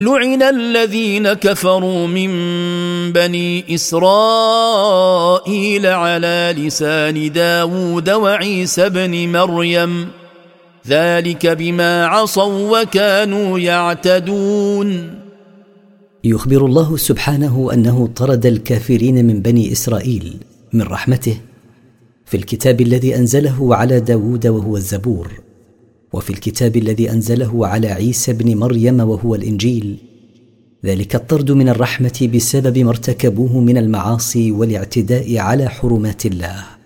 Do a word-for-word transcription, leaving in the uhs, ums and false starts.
لعن الذين كفروا من بني إسرائيل على لسان داود وعيسى بن مريم ذلك بما عصوا وكانوا يعتدون. يخبر الله سبحانه أنه طرد الكافرين من بني إسرائيل من رحمته في الكتاب الذي أنزله على داود وهو الزبور، وفي الكتاب الذي أنزله على عيسى بن مريم وهو الإنجيل، ذلك الطرد من الرحمة بسبب ما ارتكبوه من المعاصي والاعتداء على حرمات الله.